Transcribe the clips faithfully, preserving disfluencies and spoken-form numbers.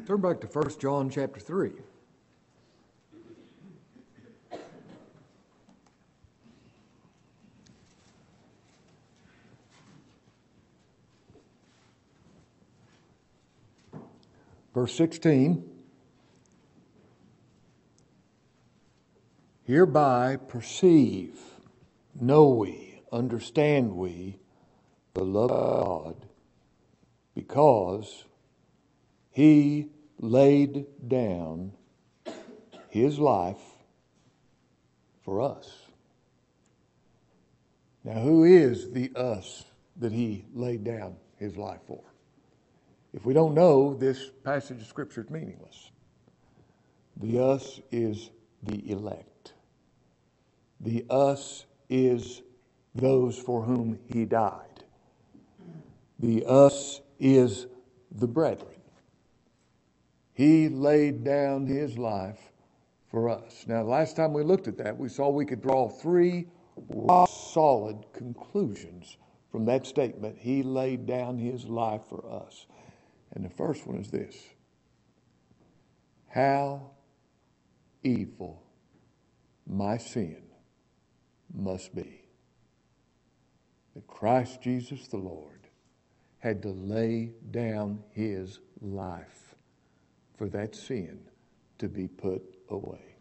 Turn back to First John chapter three. Verse sixteen. Hereby perceive, know we, understand we the love of God, because He laid down His life for us. Now, who is the us that He laid down His life for? If we don't know, this passage of Scripture is meaningless. The us is the elect. The us is those for whom He died. The us is the brethren. He laid down His life for us. Now, last time we looked at that, we saw we could draw three solid conclusions from that statement. He laid down His life for us. And the first one is this: how evil my sin must be, that Christ Jesus the Lord had to lay down His life for that sin to be put away.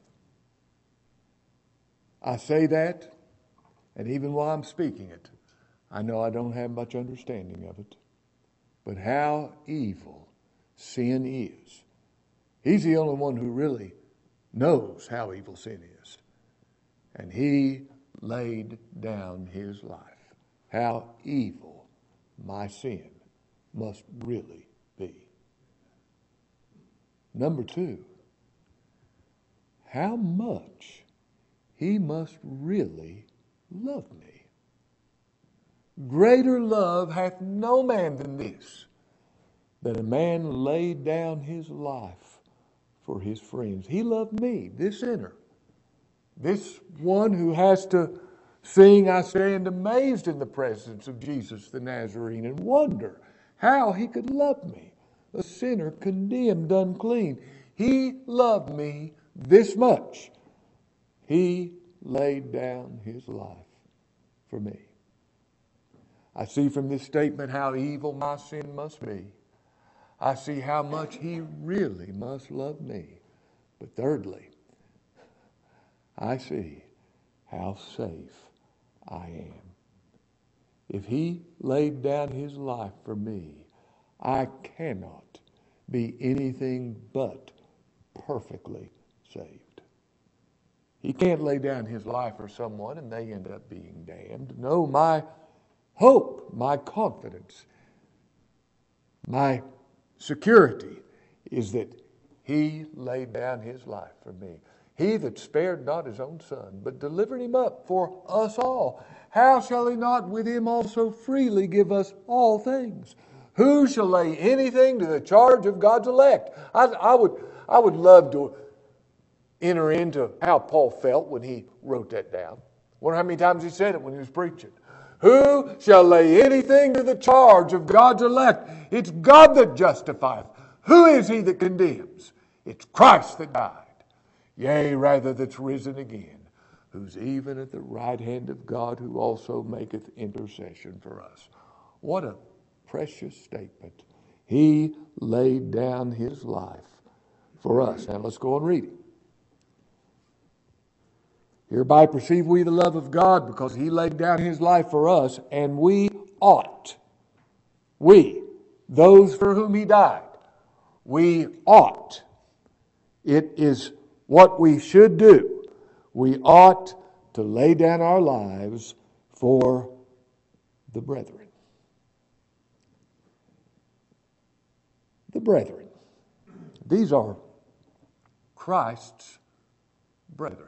I say that, and even while I'm speaking it, I know I don't have much understanding of it. But how evil sin is. He's the only one who really knows how evil sin is. And He laid down His life. How evil my sin must really be. Number two, how much He must really love me. Greater love hath no man than this, that a man laid down his life for his friends. He loved me, this sinner, this one who has to sing, I stand amazed in the presence of Jesus the Nazarene and wonder how He could love me, a sinner condemned, unclean. He loved me this much. He laid down His life for me. I see from this statement how evil my sin must be. I see how much He really must love me. But thirdly, I see how safe I am. If He laid down His life for me, I cannot be anything but perfectly saved. He can't lay down His life for someone and they end up being damned. No, my hope, my confidence, my security is that He laid down His life for me. He that spared not His own Son, but delivered Him up for us all, how shall He not with Him also freely give us all things? Who shall lay anything to the charge of God's elect? I, I would, I would love to enter into how Paul felt when he wrote that down. I wonder how many times he said it when he was preaching. Who shall lay anything to the charge of God's elect? It's God that justifieth. Who is He that condemns? It's Christ that died. Yea, rather that's risen again, who's even at the right hand of God, who also maketh intercession for us. What a precious statement. He laid down His life for us. Now let's go on reading. Hereby perceive we the love of God, because He laid down His life for us, and we ought, we, those for whom He died, we ought, it is what we should do, we ought to lay down our lives for the brethren. The brethren. These are Christ's brethren.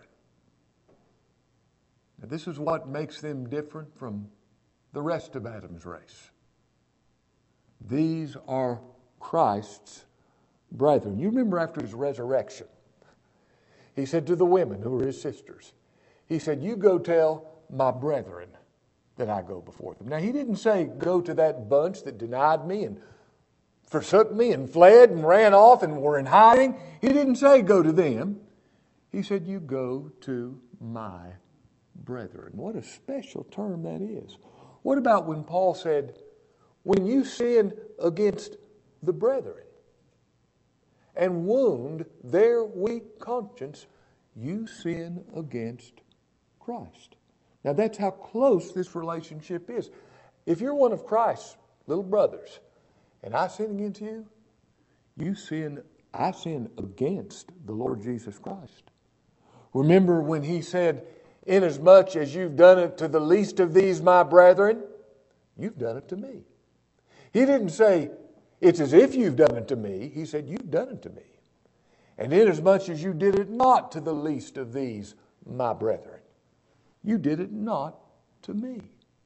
Now, this is what makes them different from the rest of Adam's race. These are Christ's brethren. You remember after His resurrection, He said to the women who were His sisters, He said, you go tell my brethren that I go before them. Now, He didn't say go to that bunch that denied me and forsook me and fled and ran off and were in hiding, he didn't say go to them. He said, you go to my brethren. What a special term that is. What about when Paul said, when you sin against the brethren and wound their weak conscience, you sin against Christ. Now that's how close this relationship is. If you're one of Christ's little brothers and I sin against you, you sin, I sin against the Lord Jesus Christ. Remember when he said, inasmuch as you've done it to the least of these my brethren, you've done it to me. He didn't say, it's as if you've done it to me. He said, you've done it to me. And inasmuch as you did it not to the least of these my brethren, you did it not to me.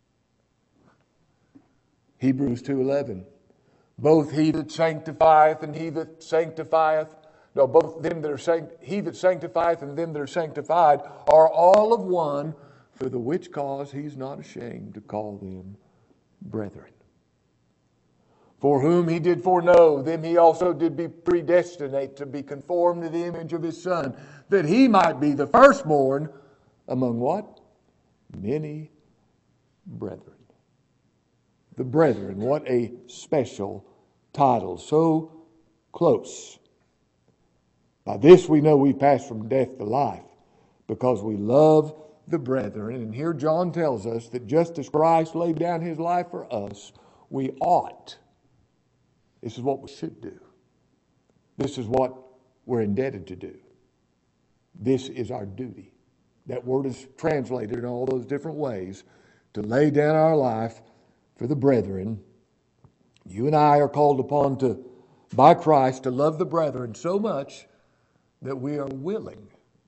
Hebrews two eleven. Both he that sanctifieth and he that sanctifieth, no, both them that are sanct, he that sanctifieth and them that are sanctified are all of one, for the which cause he's not ashamed to call them brethren. For whom he did foreknow, them he also did be predestinate to be conformed to the image of his Son, that he might be the firstborn among what? Many brethren. The brethren, what a special title, so close. By this we know we pass from death to life, because we love the brethren. And here John tells us that just as Christ laid down his life for us, we ought. This is what we should do. This is what we're indebted to do. This is our duty. That word is translated in all those different ways, to lay down our life for the brethren. You and I are called upon to, by Christ, to love the brethren so much that we are willing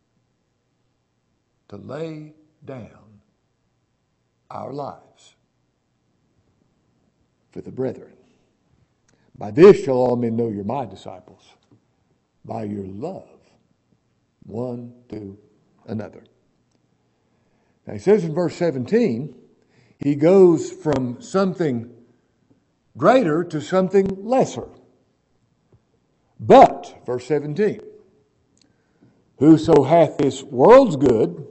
to lay down our lives for the brethren. By this shall all men know you're my disciples, by your love one to another. Now he says in verse seventeen, he goes from something greater to something lesser. But, verse seventeen, whoso hath this world's good,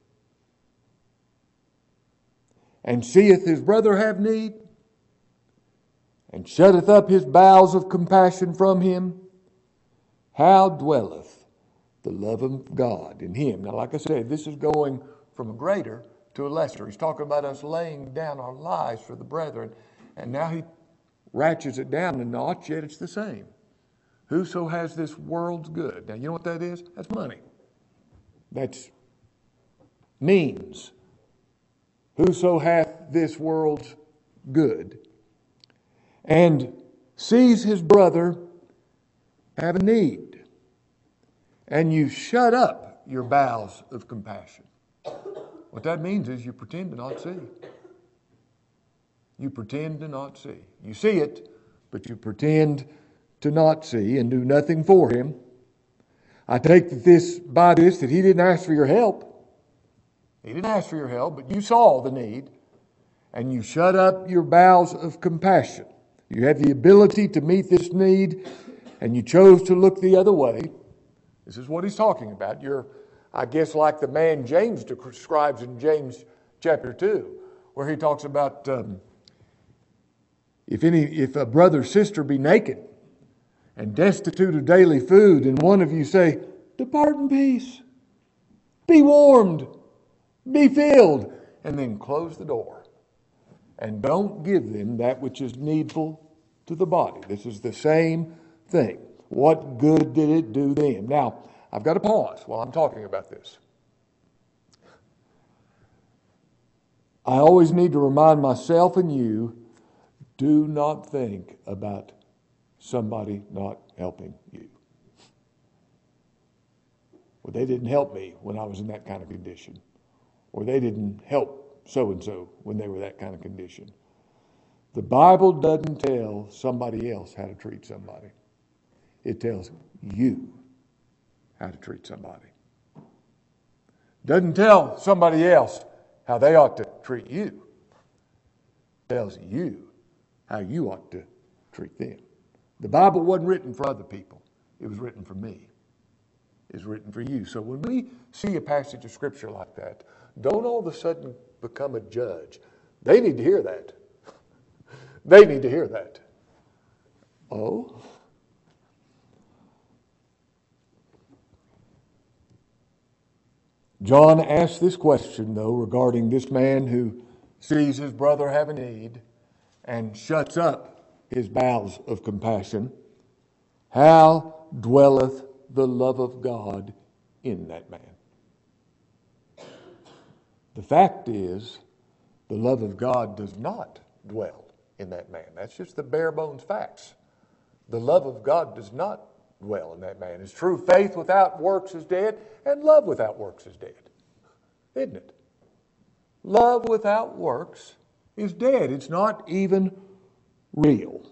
and seeth his brother have need, and shutteth up his bowels of compassion from him, how dwelleth the love of God in him? Now, like I said, this is going from a greater to a lesser. He's talking about us laying down our lives for the brethren, and now he ratchets it down a notch, yet it's the same. Whoso has this world's good. Now, you know what that is? That's money. That's means. Whoso hath this world's good, and sees his brother have a need, and you shut up your bowels of compassion. What that means is you pretend to not see. You pretend to not see. You see it, but you pretend to not see and do nothing for him. I take this by this that he didn't ask for your help. He didn't ask for your help, but you saw the need, and you shut up your bowels of compassion. You had the ability to meet this need, and you chose to look the other way. This is what he's talking about. You're, I guess, like the man James describes in James chapter two, where he talks about um, if any, if a brother or sister be naked and destitute of daily food, and one of you say, depart in peace, be warmed, be filled, and then close the door and don't give them that which is needful to the body. This is the same thing. What good did it do them? Now, I've got to pause while I'm talking about this. I always need to remind myself and you, do not think about somebody not helping you. Well, they didn't help me when I was in that kind of condition. Or they didn't help so-and-so when they were that kind of condition. The Bible doesn't tell somebody else how to treat somebody. It tells you how to treat somebody. Doesn't tell somebody else how they ought to treat you. It tells you how you ought to treat them. The Bible wasn't written for other people. It was written for me. It's written for you. So when we see a passage of Scripture like that, don't all of a sudden become a judge. They need to hear that. They need to hear that. Oh? John asks this question, though, regarding this man who sees his brother have a need and shuts up his bowels of compassion. How dwelleth the love of God in that man? The fact is, the love of God does not dwell in that man. That's just the bare bones facts. The love of God does not dwell in that man. It's true, faith without works is dead, and love without works is dead. Isn't it? Love without works is dead. It's not even real.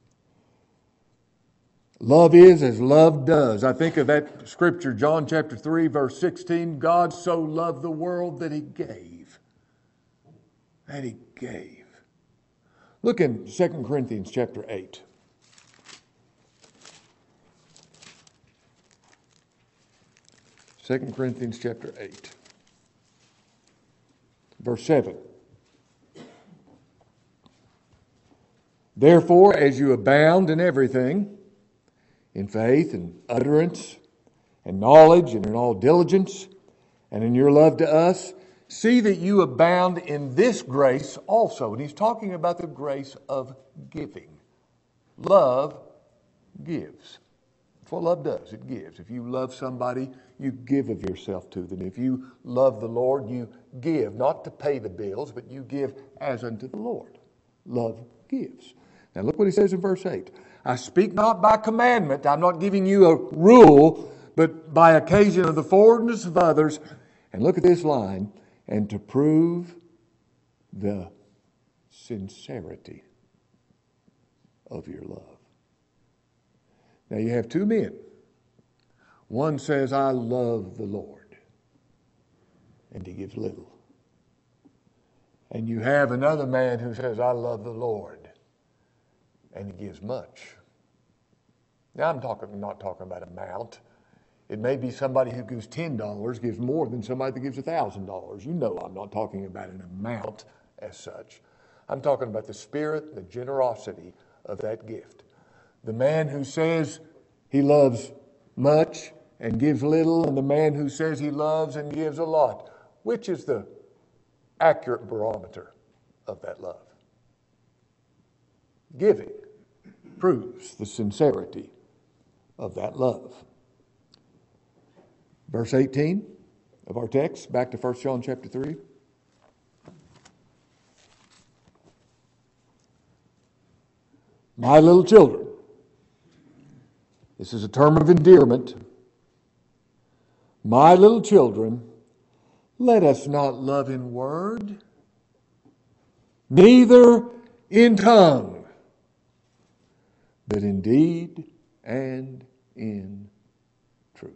Love is as love does. I think of that scripture, John chapter three, verse sixteen. God so loved the world that he gave. That he gave. Look in Second Corinthians chapter eight. Second Corinthians chapter eight. Verse seven. Therefore, as you abound in everything, in faith and utterance and knowledge and in all diligence and in your love to us, see that you abound in this grace also. And he's talking about the grace of giving. Love gives. That's what love does. It gives. If you love somebody, you give of yourself to them. If you love the Lord, you give. Not to pay the bills, but you give as unto the Lord. Love gives. Now look what he says in verse eight. I speak not by commandment. I'm not giving you a rule, but by occasion of the forwardness of others. And look at this line. And to prove the sincerity of your love. Now you have two men. One says, I love the Lord. And he gives little. And you have another man who says, I love the Lord. And he gives much. Now I'm talking, not talking about amount. It may be somebody who gives ten dollars gives more than somebody that gives one thousand dollars. You know I'm not talking about an amount as such. I'm talking about the spirit, the generosity of that gift. The man who says he loves much and gives little, and the man who says he loves and gives a lot. Which is the accurate barometer of that love? Giving proves the sincerity of that love. Verse eighteen of our text, back to First John chapter three. My little children. This is a term of endearment. My little children, let us not love in word, neither in tongue, but in deed and in truth.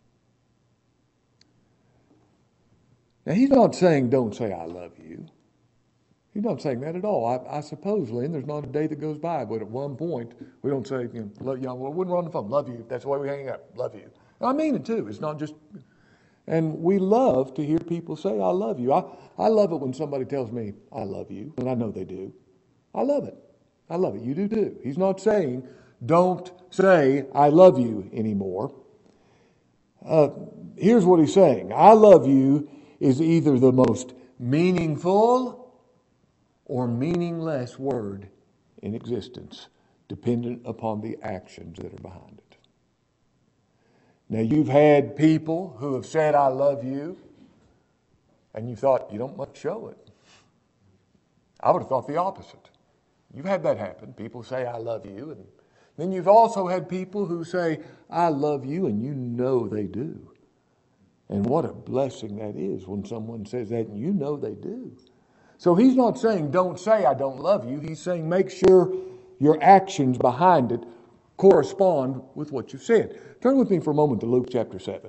Now, he's not saying don't say I love you. He's not saying that at all. I, I suppose, Lynn, there's not a day that goes by, but at one point, we don't say, you know, love you. Well, when we're on the phone, love you. That's the way we hang up. Love you. And I mean it too. It's not just, and we love to hear people say, I love you. I, I love it when somebody tells me, I love you, and I know they do. I love it. I love it. You do too. He's not saying, don't say, I love you anymore. Uh, here's what he's saying. I love you is either the most meaningful or meaningless word in existence, dependent upon the actions that are behind it. Now, you've had people who have said, I love you, and you thought, you don't much show it. I would have thought the opposite. You've had that happen. People say, I love you, and then you've also had people who say, I love you, and you know they do. And what a blessing that is when someone says that and you know they do. So he's not saying don't say I don't love you. He's saying make sure your actions behind it correspond with what you've said. Turn with me for a moment to Luke chapter seven.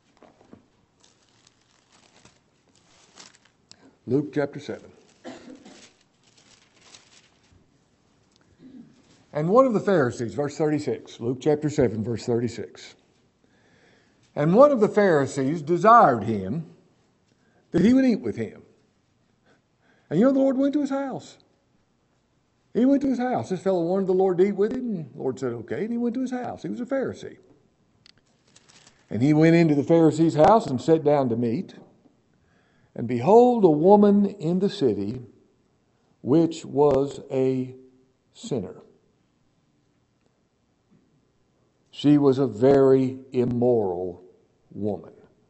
Luke chapter seven. And one of the Pharisees, verse thirty-six, Luke chapter seven, verse thirty-six. And one of the Pharisees desired him that he would eat with him. And you know, the Lord went to his house. He went to his house. This fellow wanted the Lord to eat with him, and the Lord said, okay, and he went to his house. He was a Pharisee. And he went into the Pharisee's house and sat down to meat. And behold, a woman in the city, which was a sinner. She was a very immoral woman.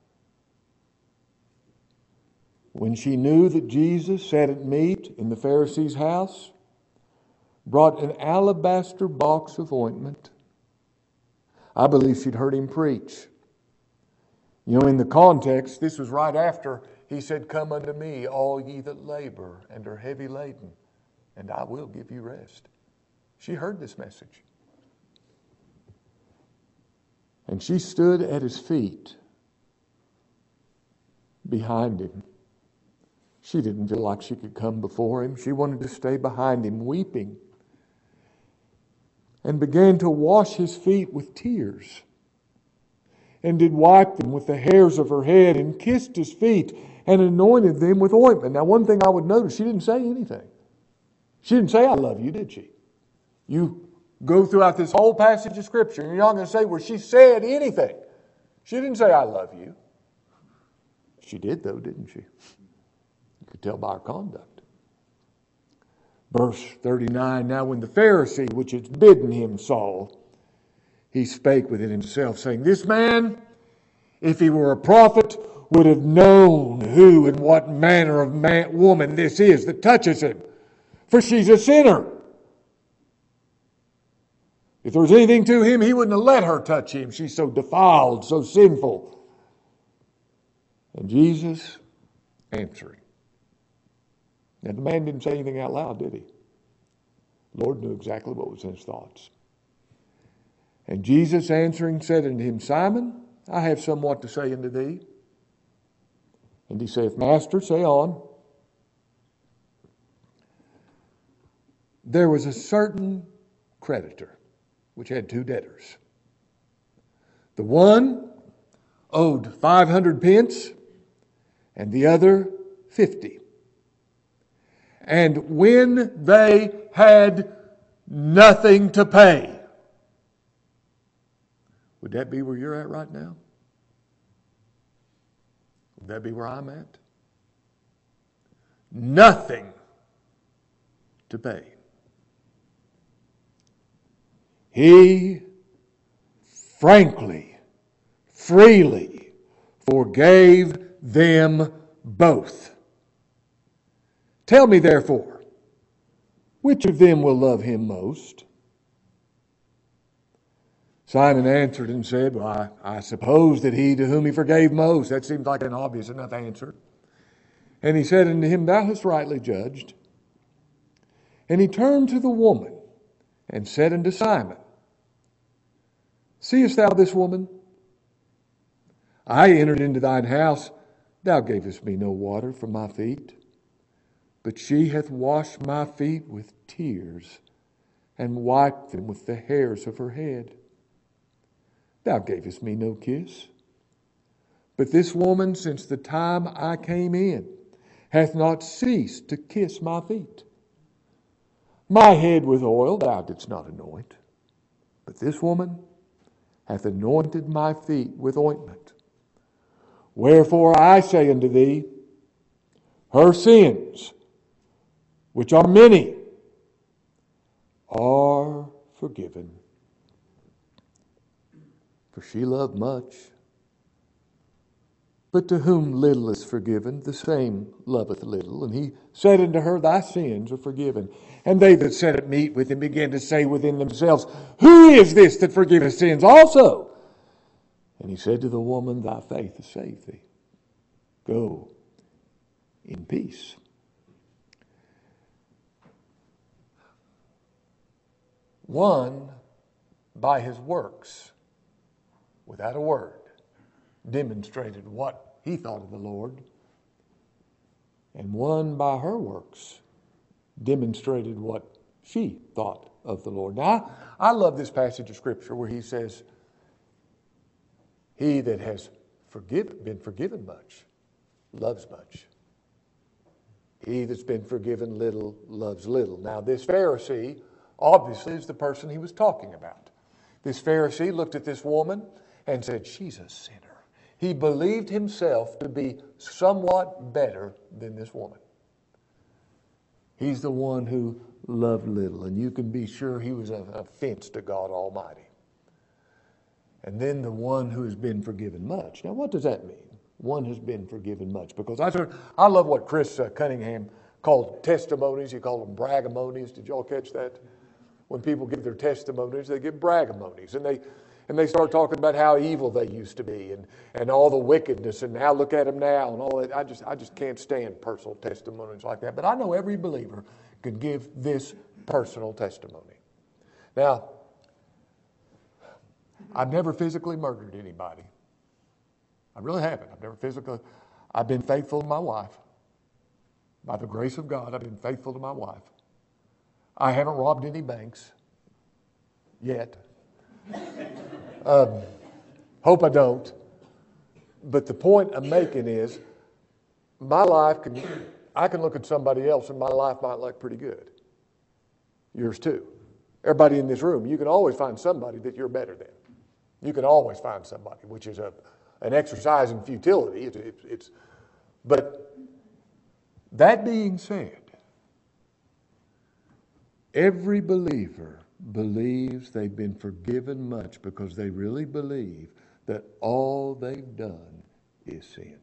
When she knew that Jesus sat at meat in the Pharisee's house, brought an alabaster box of ointment. I believe she'd heard him preach. You know, in the context, this was right after he said, come unto me, all ye that labor and are heavy laden, and I will give you rest. She heard this message. And she stood at his feet behind him. She didn't feel like she could come before him. She wanted to stay behind him, weeping, and began to wash his feet with tears, and did wipe them with the hairs of her head, and kissed his feet, and anointed them with ointment. Now, one thing I would notice, she didn't say anything. She didn't say, I love you, did she? You go throughout this whole passage of Scripture, and you're not going to say where she said anything. She didn't say, I love you. She did, though, didn't she? You could tell by her conduct. Verse thirty-nine, now when the Pharisee, which had bidden him, saw, he spake within himself, saying, this man, if he were a prophet, would have known who and what manner of man, woman this is that touches him, for she's a sinner. If there was anything to him, he wouldn't have let her touch him. She's so defiled, so sinful. And Jesus answering. Now, the man didn't say anything out loud, did he? The Lord knew exactly what was in his thoughts. And Jesus answering said unto him, Simon, I have somewhat to say unto thee. And he saith, Master, say on. There was a certain creditor which had two debtors. The one owed five hundred pence, and the other fifty. And when they had nothing to pay, would that be where you're at right now? Would that be where I'm at? Nothing to pay. He frankly, freely forgave them both. Tell me therefore, which of them will love him most? Simon answered and said, well, I, I suppose that he to whom he forgave most. That seems like an obvious enough answer. And he said unto him, thou hast rightly judged. And he turned to the woman and said unto Simon, seest thou this woman? I entered into thine house. Thou gavest me no water for my feet, but she hath washed my feet with tears and wiped them with the hairs of her head. Thou gavest me no kiss, but this woman, since the time I came in, hath not ceased to kiss my feet. My head with oil thou didst not anoint, but this woman hath anointed my feet with ointment. Wherefore I say unto thee, her sins, which are many, are forgiven. For she loved much. But to whom little is forgiven, the same loveth little. And he said unto her, thy sins are forgiven. And they that sat at meat with him began to say within themselves, who is this that forgiveth sins also? And he said to the woman, thy faith has saved thee. Go in peace. One, by his works, without a word, demonstrated what he thought of the Lord. And one, by her works, demonstrated what she thought of the Lord. Now, I, I love this passage of Scripture where he says, he that has forgiven, been forgiven much loves much. He that's been forgiven little loves little. Now, this Pharisee obviously is the person he was talking about. This Pharisee looked at this woman and said, she's a sinner. He believed himself to be somewhat better than this woman. He's the one who loved little, and you can be sure he was an offense to God Almighty. And then the one who has been forgiven much. Now, what does that mean? One has been forgiven much. Because I sort of, I love what Chris uh, Cunningham called testimonies. He called them bragamonies. Did y'all catch that? When people give their testimonies, they give bragamonies. And they and they start talking about how evil they used to be and, and all the wickedness and now look at them now and all that. I just I just can't stand personal testimonies like that. But I know every believer can give this personal testimony. Now, I've never physically murdered anybody. I really haven't. I've never physically, I've been faithful to my wife. By the grace of God, I've been faithful to my wife. I haven't robbed any banks yet. um, hope I don't. But the point I'm making is, my life can, I can look at somebody else and my life might look pretty good. Yours too. Everybody in this room, you can always find somebody that you're better than. You can always find somebody, which is a an exercise in futility. It's, it's, it's, but that being said, every believer believes they've been forgiven much because they really believe that all they've done is sin.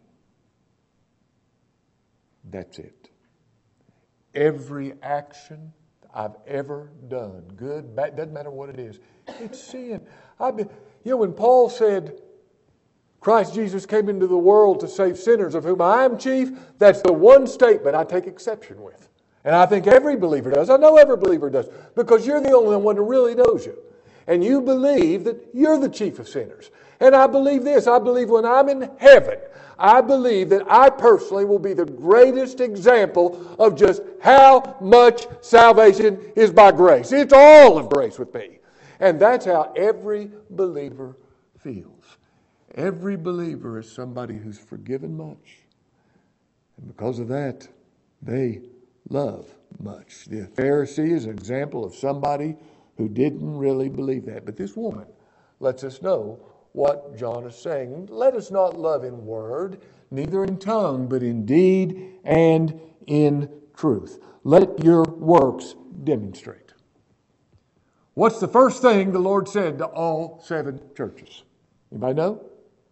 That's it. Every action I've ever done, good, bad, doesn't matter what it is, it's sin. I've been, you know, when Paul said, Christ Jesus came into the world to save sinners, of whom I am chief, that's the one statement I take exception with. And I think every believer does. I know every believer does. Because you're the only one who really knows you. And you believe that you're the chief of sinners. And I believe this. I believe when I'm in heaven, I believe that I personally will be the greatest example of just how much salvation is by grace. It's all of grace with me. And that's how every believer feels. Every believer is somebody who's forgiven much. And because of that, they love much. The Pharisee is an example of somebody who didn't really believe that. But this woman lets us know what John is saying. Let us not love in word, neither in tongue, but in deed and in truth. Let your works demonstrate. What's the first thing the Lord said to all seven churches? Anybody know?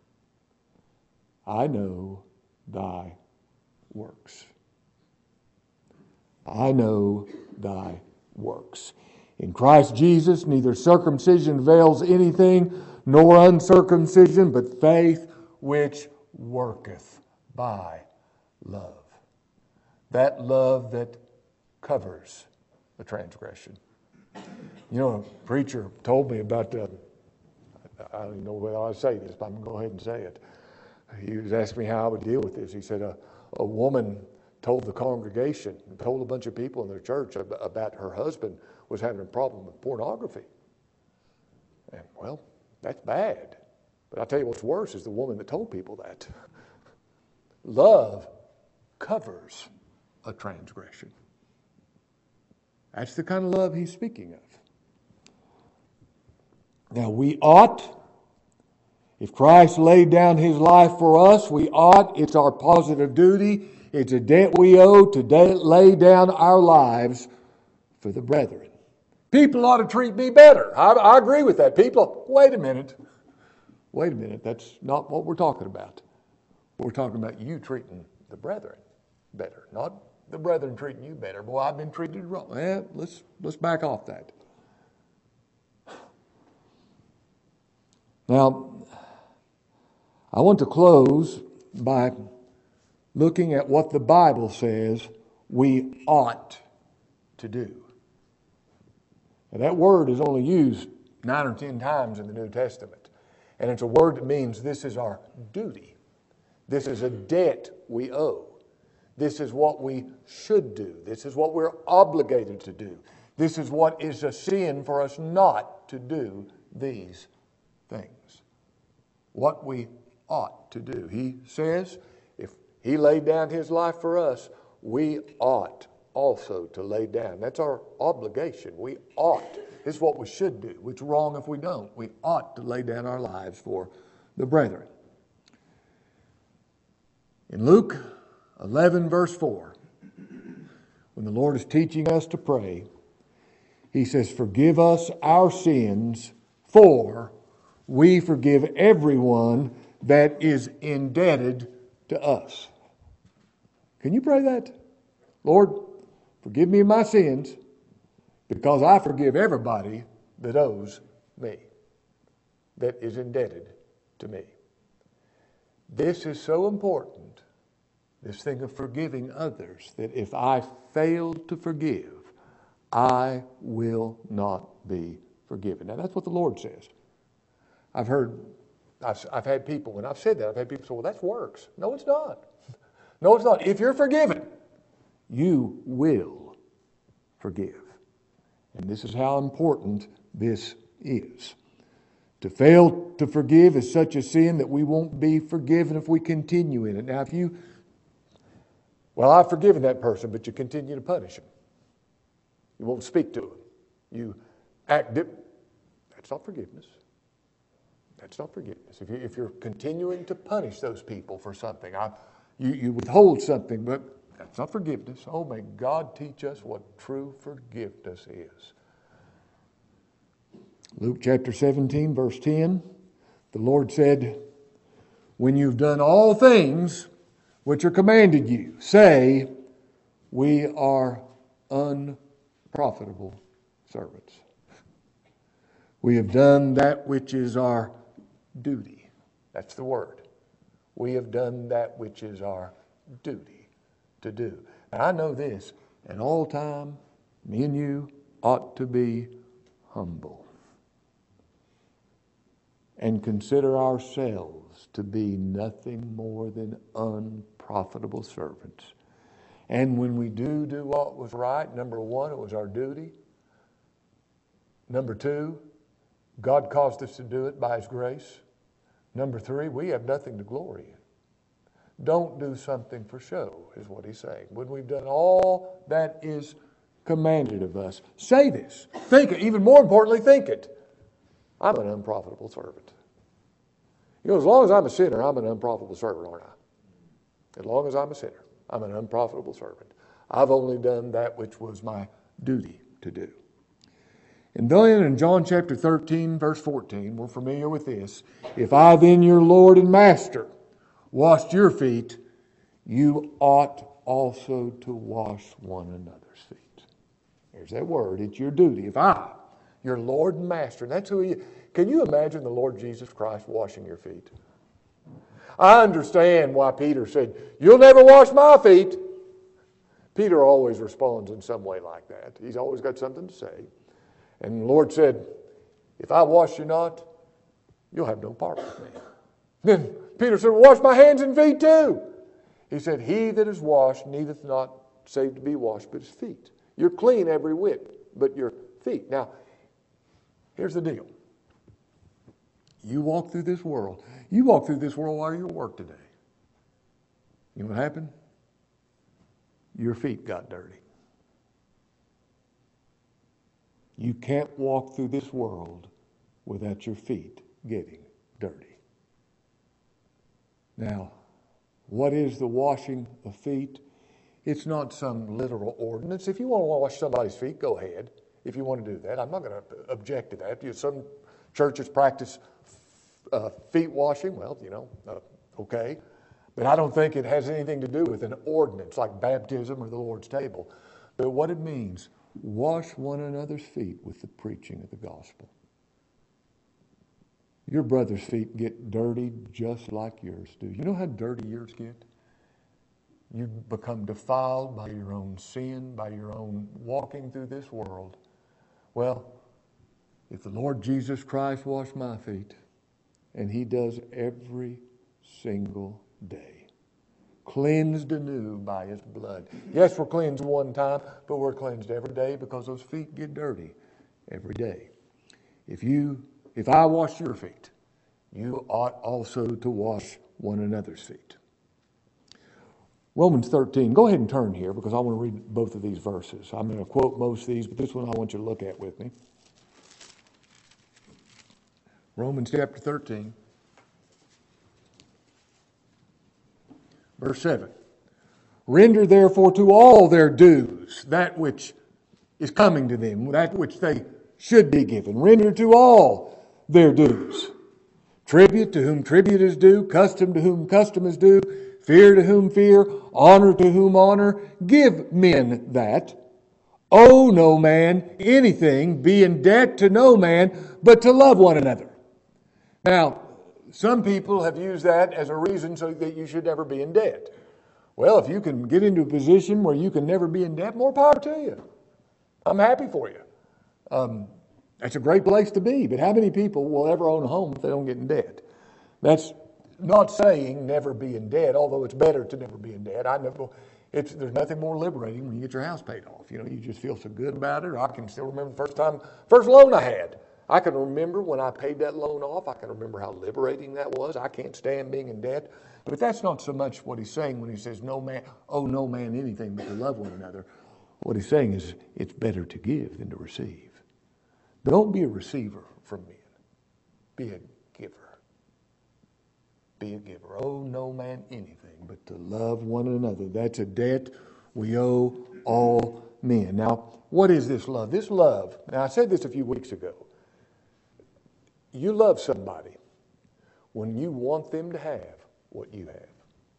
I know thy works. I know thy works. In Christ Jesus, neither circumcision avails anything, nor uncircumcision, but faith which worketh by love. That love that covers the transgression. You know, a preacher told me about, uh, I don't even know whether I say this, but I'm going to go ahead and say it. He was asking me how I would deal with this. He said a, a woman told the congregation, told a bunch of people in their church about her husband was having a problem with pornography. And, well, that's bad. But I'll tell you what's worse is the woman that told people that. Love covers a transgression. That's the kind of love he's speaking of. Now, we ought, if Christ laid down his life for us, we ought, it's our positive duty, it's a debt we owe to de- lay down our lives for the brethren. People ought to treat me better. I, I agree with that. People, wait a minute. Wait a minute. That's not what we're talking about. We're talking about you treating the brethren better, not the brethren treating you better. Boy, I've been treated wrong. Well, let's, let's back off that. Now, I want to close by looking at what the Bible says we ought to do. Now, that word is only used nine or ten times in the New Testament. And it's a word that means this is our duty. This is a debt we owe. This is what we should do. This is what we're obligated to do. This is what is a sin for us not to do these things. What we ought to do. He says, if he laid down his life for us, we ought also to lay down. That's our obligation. We ought. It's what we should do. It's wrong if we don't. We ought to lay down our lives for the brethren. In Luke eleven, verse four, when the Lord is teaching us to pray, he says, forgive us our sins, for we forgive everyone that is indebted to us. Can you pray that? Lord, forgive me my sins, because I forgive everybody that owes me, that is indebted to me. This is so important, this thing of forgiving others, that if I fail to forgive, I will not be forgiven. Now, that's what the Lord says. I've heard, I've, I've had people, when I've said that, I've had people say, well, that's works. No, it's not. No, it's not. If you're forgiven, you will forgive. And this is how important this is. To fail to forgive is such a sin that we won't be forgiven if we continue in it. Now, if you, well, I've forgiven that person, but you continue to punish him. You won't speak to him. You act dip. That's not forgiveness. That's not forgiveness. If, you, if you're continuing to punish those people for something, I, you, you withhold something, but that's not forgiveness. Oh, may God teach us what true forgiveness is. Luke chapter seventeen, verse ten, the Lord said, when you've done all things which are commanded you, say, we are unprofitable servants. We have done that which is our duty. That's the word. We have done that which is our duty to do. And I know this, at all time, me and you ought to be humble and consider ourselves to be nothing more than unprofitable servants. And when we do do what was right, number one, it was our duty. Number two, God caused us to do it by His grace. Number three, we have nothing to glory in. Don't do something for show, is what He's saying. When we've done all that is commanded of us, say this. Think it. Even more importantly, think it. I'm an unprofitable servant. You know, as long as I'm a sinner, I'm an unprofitable servant, aren't I? As long as I'm a sinner, I'm an unprofitable servant. I've only done that which was my duty to do. And then in John chapter thirteen, verse fourteen, we're familiar with this. If I then, your Lord and Master, washed your feet, you ought also to wash one another's feet. There's that word. It's your duty. If I, your Lord and Master, and that's who He is. Can you imagine the Lord Jesus Christ washing your feet? I understand why Peter said, you'll never wash my feet. Peter always responds in some way like that. He's always got something to say. And the Lord said, if I wash you not, you'll have no part with me. Then Peter said, wash my hands and feet too. He said, he that is washed needeth not save to be washed, but his feet. You're clean every whit, but your feet. Now, here's the deal. You walk through this world. You walk through this world while you're at work today. You know what happened? Your feet got dirty. You can't walk through this world without your feet getting dirty. Now, what is the washing of feet? It's not some literal ordinance. If you want to wash somebody's feet, go ahead. If you want to do that, I'm not going to object to that. You know, some churches practice uh, feet washing. Well, you know, uh, okay. But I don't think it has anything to do with an ordinance like baptism or the Lord's table. But what it means, wash one another's feet with the preaching of the gospel. Your brother's feet get dirty just like yours do. You know how dirty yours get? You become defiled by your own sin, by your own walking through this world. Well, if the Lord Jesus Christ washed my feet, and He does every single day, cleansed anew by his blood. Yes, we're cleansed one time, but we're cleansed every day because those feet get dirty every day. If you, if I wash your feet, you ought also to wash one another's feet. Romans thirteen. Go ahead and turn here because I want to read both of these verses. I'm going to quote most of these, but this one I want you to look at with me. Romans chapter thirteen. Verse seven. Render therefore to all their dues that which is coming to them, that which they should be given. Render to all their dues. Tribute to whom tribute is due, custom to whom custom is due, fear to whom fear, honor to whom honor. Give men that. Owe no man anything, be in debt to no man, but to love one another. Now, some people have used that as a reason so that you should never be in debt. Well, if you can get into a position where you can never be in debt, more power to you. I'm happy for you. Um, that's a great place to be, but how many people will ever own a home if they don't get in debt? That's not saying never be in debt, although it's better to never be in debt. I know it's, there's nothing more liberating when you get your house paid off. You know, you just feel so good about it. I can still remember the first time, first loan I had. I can remember when I paid that loan off. I can remember how liberating that was. I can't stand being in debt. But that's not so much what he's saying when he says, "No man, owe no man anything but to love one another." What he's saying is it's better to give than to receive. Don't be a receiver from men. Be a giver. Be a giver. Owe no man anything but to love one another. That's a debt we owe all men. Now, what is this love? This love, now I said this a few weeks ago. You love somebody when you want them to have what you have.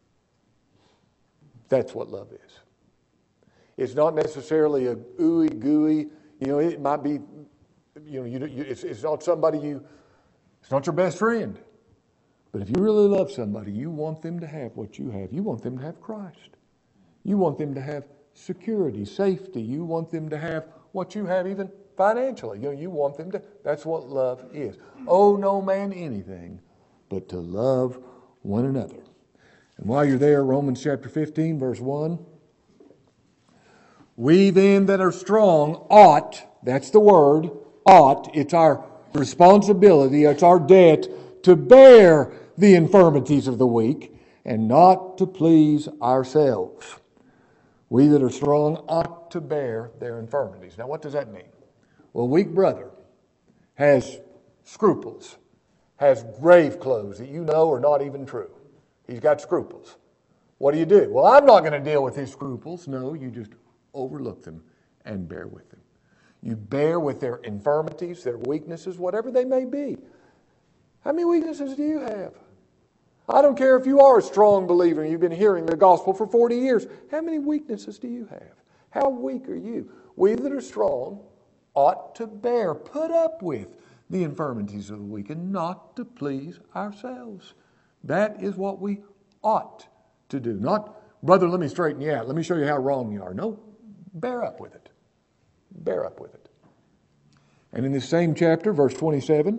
That's what love is. It's not necessarily a ooey gooey. You know, it might be. You know, you, you, it's, it's not somebody you. It's not your best friend. But if you really love somebody, you want them to have what you have. You want them to have Christ. You want them to have security, safety. You want them to have what you have, even financially. You know, you want them to. That's what love is. Owe no man anything but to love one another. And while you're there, Romans chapter fifteen, verse one. We then that are strong ought, that's the word, ought, it's our responsibility, it's our debt to bear the infirmities of the weak and not to please ourselves. We that are strong ought to bear their infirmities. Now what does that mean? Well, a weak brother has scruples, has grave clothes that you know are not even true. He's got scruples. What do you do? Well, I'm not going to deal with his scruples. No, you just overlook them and bear with them. You bear with their infirmities, their weaknesses, whatever they may be. How many weaknesses do you have? I don't care if you are a strong believer and you've been hearing the gospel for forty years. How many weaknesses do you have? How weak are you? We that are strong ought to bear, put up with the infirmities of the weak and not to please ourselves. That is what we ought to do. Not, brother, let me straighten you out. Let me show you how wrong you are. No, bear up with it. Bear up with it. And in this same chapter, verse twenty-seven.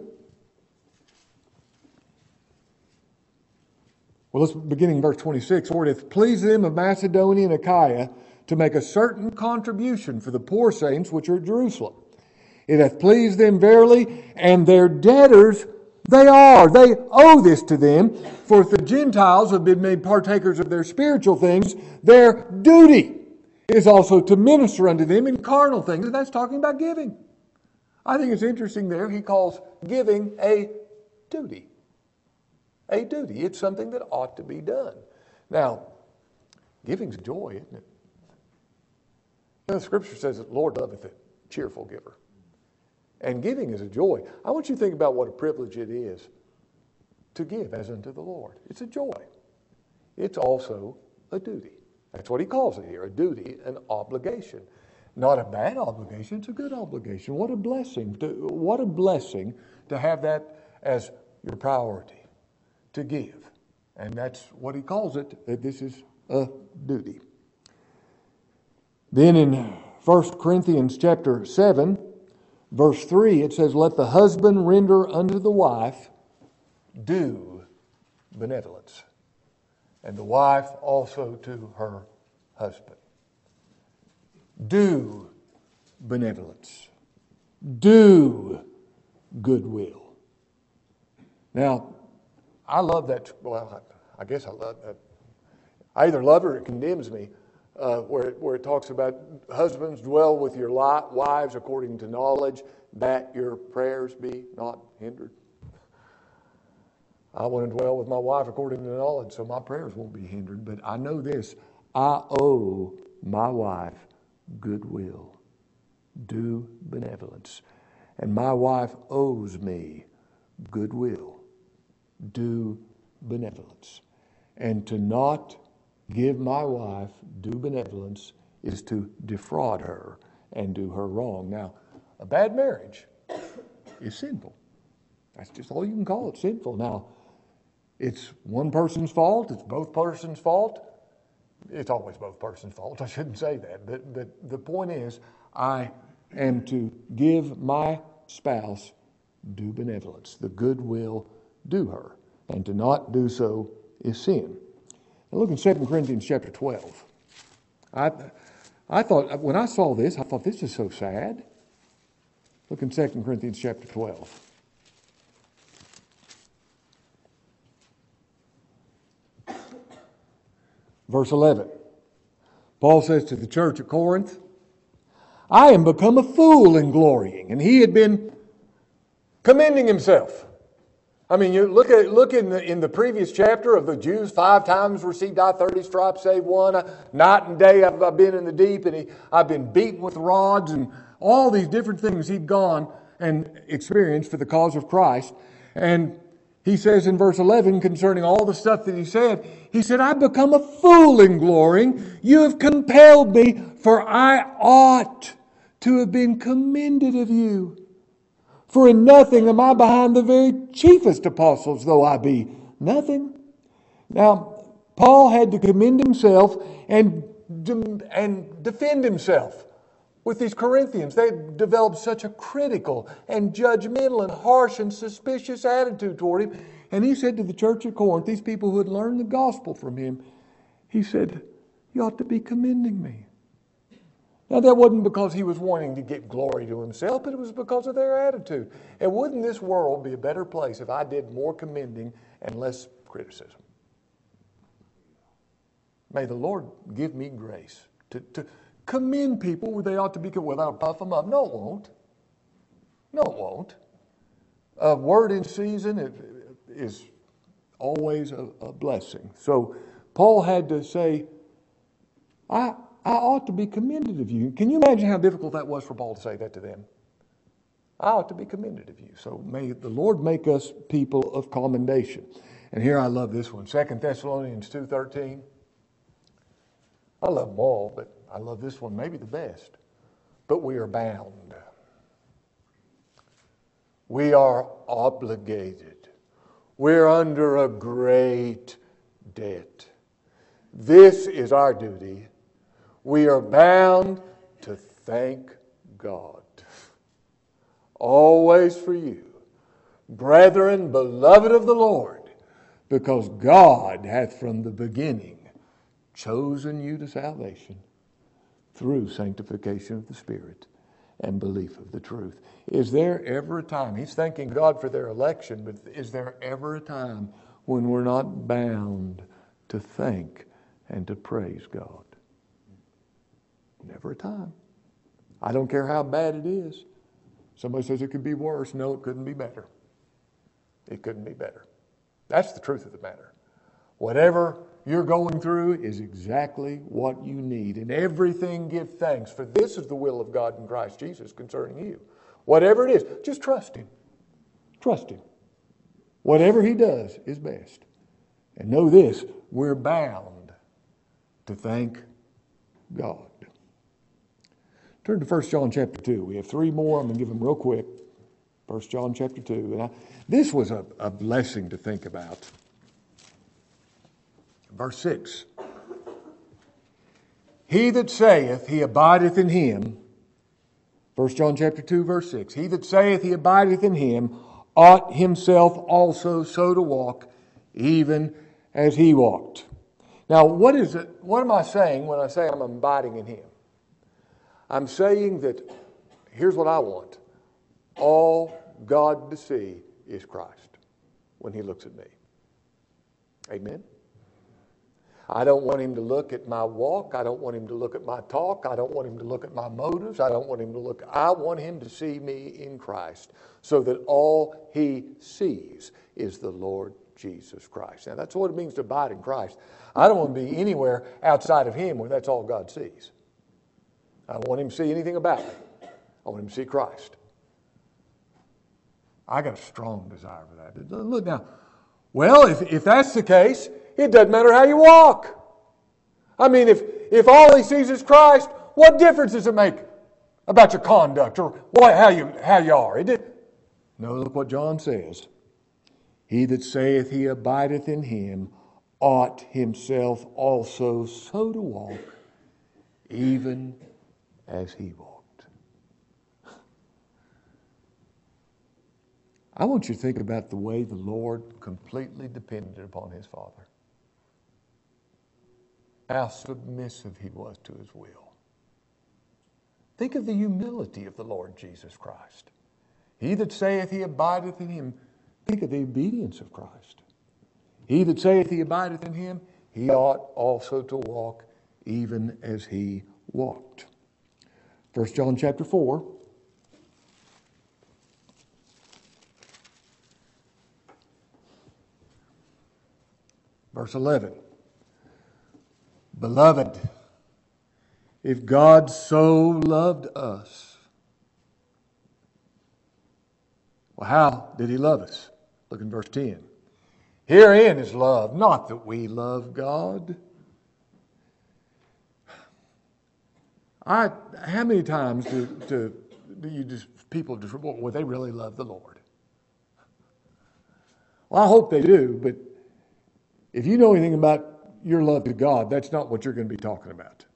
Well, let's beginning verse twenty-six. For it hath pleased them of Macedonia and Achaia to make a certain contribution for the poor saints which are at Jerusalem. It hath pleased them verily, and their debtors they are. They owe this to them. For if the Gentiles have been made partakers of their spiritual things, their duty is also to minister unto them in carnal things. And that's talking about giving. I think it's interesting there. He calls giving a duty. A duty. It's something that ought to be done. Now, giving's a joy, isn't it? You know, the Scripture says that the Lord loveth a cheerful giver. And giving is a joy. I want you to think about what a privilege it is to give as unto the Lord. It's a joy. It's also a duty. That's what he calls it here, a duty, an obligation. Not a bad obligation, it's a good obligation. What a blessing. To, what a blessing to have that as your priority, to give. And that's what he calls it, that this is a duty. Then in First Corinthians chapter seven, verse three, it says, let the husband render unto the wife due benevolence. and the wife also to her husband. Do benevolence. Do goodwill. Now, I love that. Well, I guess I love that. I either love it or it condemns me, uh, where, it, where it talks about husbands dwell with your li- wives according to knowledge, that your prayers be not hindered. I want to dwell with my wife according to knowledge, so my prayers won't be hindered. But I know this, I owe my wife goodwill. Do benevolence. And my wife owes me goodwill. Do benevolence. And to not give my wife due benevolence is to defraud her and do her wrong. Now, a bad marriage is sinful. That's just all you can call it, sinful. Now, it's one person's fault. It's both persons' fault. It's always both persons' fault. I shouldn't say that. But the, the point is, I am to give my spouse due benevolence, the goodwill due her. And to not do so is sin. Now look in Second Corinthians chapter twelve. I, I thought, when I saw this, I thought, this is so sad. Look in Second Corinthians chapter twelve. Verse eleven. Paul says to the church at Corinth, I am become a fool in glorying. And he had been commending himself. I mean, you look at look in the in the previous chapter of the Jews, five times received I thirty stripes, save one. I, night and day I've, I've been in the deep, and he, I've been beaten with rods, and all these different things he'd gone and experienced for the cause of Christ. And he says in verse eleven, concerning all the stuff that he said, he said, I've become a fool in glorying. You have compelled me, for I ought to have been commended of you. For in nothing am I behind the very chiefest apostles, though I be nothing. Now, Paul had to commend himself and, and defend himself with these Corinthians. They developed such a critical and judgmental and harsh and suspicious attitude toward him. And he said to the church at Corinth, these people who had learned the gospel from him, he said, you ought to be commending me. Now, that wasn't because he was wanting to get glory to himself, but it was because of their attitude. And wouldn't this world be a better place if I did more commending and less criticism? May the Lord give me grace to, to commend people where they ought to be, well, that'll puff them up. No, it won't. No, it won't. A word in season is always a, a blessing. So Paul had to say, I... I ought to be commended of you. Can you imagine how difficult that was for Paul to say that to them? I ought to be commended of you. So may the Lord make us people of commendation. And here I love this one. Second Thessalonians two thirteen. I love them all, but I love this one maybe the best. But we are bound. We are obligated. We're under a great debt. This is our duty. We are bound to thank God. Always for you, brethren, beloved of the Lord, because God hath from the beginning chosen you to salvation through sanctification of the Spirit and belief of the truth. Is there ever a time, he's thanking God for their election, but is there ever a time when we're not bound to thank and to praise God? Never a time. I don't care how bad it is. Somebody says it could be worse. No, it couldn't be better. It couldn't be better. That's the truth of the matter. Whatever you're going through is exactly what you need. In everything give thanks, for this is the will of God in Christ Jesus concerning you. Whatever it is, just trust Him. Trust Him. Whatever He does is best. And know this, we're bound to thank God. Turn to First John chapter two. We have three more. I'm going to give them real quick. First John chapter two. And I, this was a, a blessing to think about. Verse six. He that saith he abideth in him, First John chapter two, verse six. He that saith he abideth in him ought himself also so to walk, even as he walked. Now, what is it? What am I saying when I say I'm abiding in Him? I'm saying that here's what I want. All God to see is Christ when He looks at me. Amen? I don't want Him to look at my walk. I don't want Him to look at my talk. I don't want Him to look at my motives. I don't want Him to look. I want Him to see me in Christ so that all He sees is the Lord Jesus Christ. Now, that's what it means to abide in Christ. I don't want to be anywhere outside of Him where that's all God sees. I don't want Him to see anything about me. I want Him to see Christ. I got a strong desire for that. Look now. Well, if, if that's the case, it doesn't matter how you walk. I mean, if, if all He sees is Christ, what difference does it make about your conduct or what, how you how you are? It did. No, look what John says. He that saith he abideth in Him ought himself also so to walk, even as He walked. I want you to think about the way the Lord completely depended upon His Father. How submissive He was to His will. Think of the humility of the Lord Jesus Christ. He that saith he abideth in Him, think of the obedience of Christ. He that saith he abideth in Him, he ought also to walk even as He walked. First John chapter four. Verse eleven. Beloved, if God so loved us, well, how did He love us? Look in verse ten. Herein is love, not that we love God. I, how many times do, do, do you just people just well, they really love the Lord? Well, I hope they do, but if you know anything about your love to God, that's not what you're going to be talking about.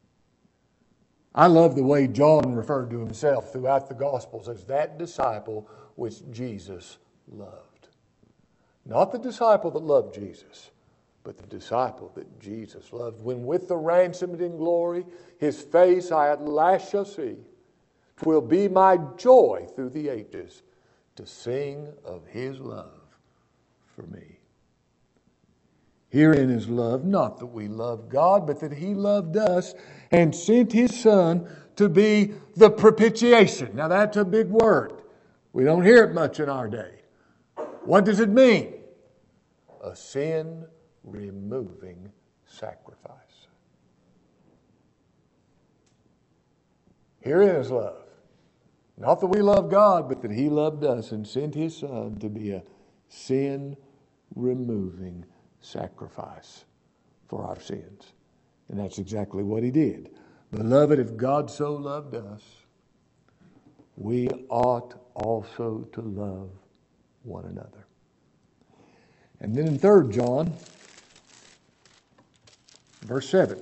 I love the way John referred to himself throughout the Gospels as that disciple which Jesus loved. Not the disciple that loved Jesus, but the disciple that Jesus loved. When with the ransomed in glory, His face I at last shall see, 'twill be my joy through the ages to sing of His love for me. Herein is love, not that we love God, but that He loved us and sent His Son to be the propitiation. Now that's a big word. We don't hear it much in our day. What does it mean? A sin-removing sacrifice. Herein is love. Not that we love God, but that He loved us and sent His Son to be a sin-removing sacrifice for our sins. And that's exactly what He did. Beloved, if God so loved us, we ought also to love one another. And then in Third John, verse seven.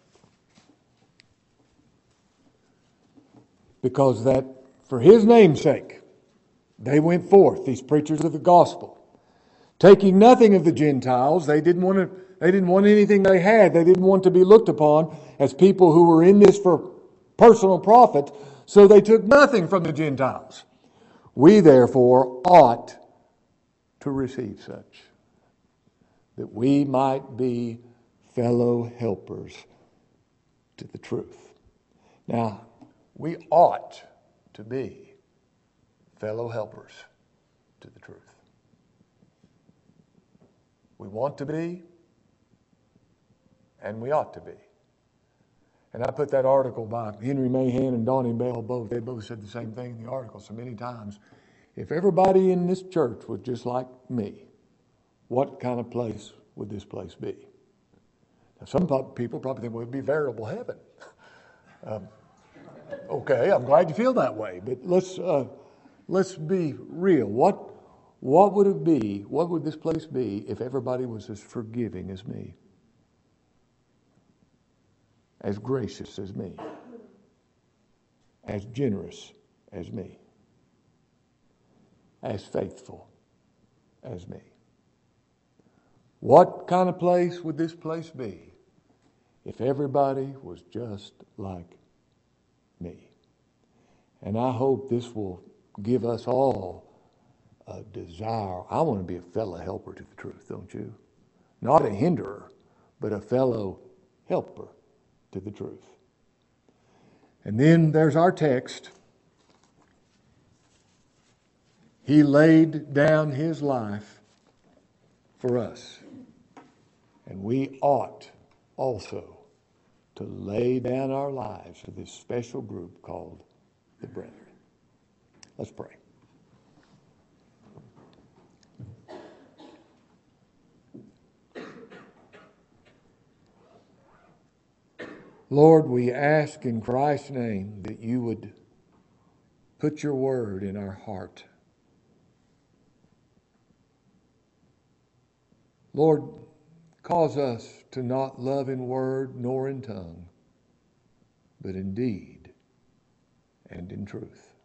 Because that for His name's sake, they went forth, these preachers of the gospel, taking nothing of the Gentiles. They didn't want to, they didn't want anything they had. They didn't want to be looked upon as people who were in this for personal profit. So they took nothing from the Gentiles. We therefore ought to receive such, that we might be fellow helpers to the truth. Now, we ought to be fellow helpers to the truth. We want to be, and we ought to be. And I put that article by Henry Mahan and Donnie Bell both. They both said the same thing in the article so many times. If everybody in this church was just like me, what kind of place would this place be? Now, some people probably think, well, it would be veritable heaven. um, okay, I'm glad you feel that way, but let's uh, let's be real. What what would it be? What would this place be if everybody was as forgiving as me, as gracious as me, as generous as me, as faithful as me? What kind of place would this place be if everybody was just like me? And I hope this will give us all a desire. I want to be a fellow helper to the truth, don't you? Not a hinderer, but a fellow helper to the truth. And then there's our text. He laid down his life for us. And we ought also to lay down our lives for this special group called the brethren. Let's pray. Lord, we ask in Christ's name that you would put your word in our heart. Lord, cause us to not love in word nor in tongue, but in deed and in truth.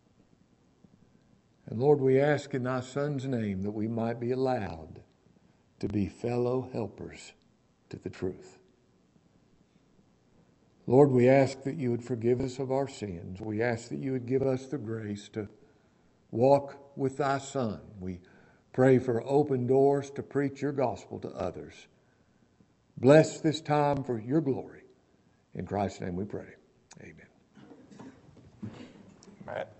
And Lord, we ask in thy Son's name that we might be allowed to be fellow helpers to the truth. Lord, we ask that you would forgive us of our sins. We ask that you would give us the grace to walk with thy Son. We pray for open doors to preach your gospel to others. Bless this time for your glory. In Christ's name we pray. Amen. Matt.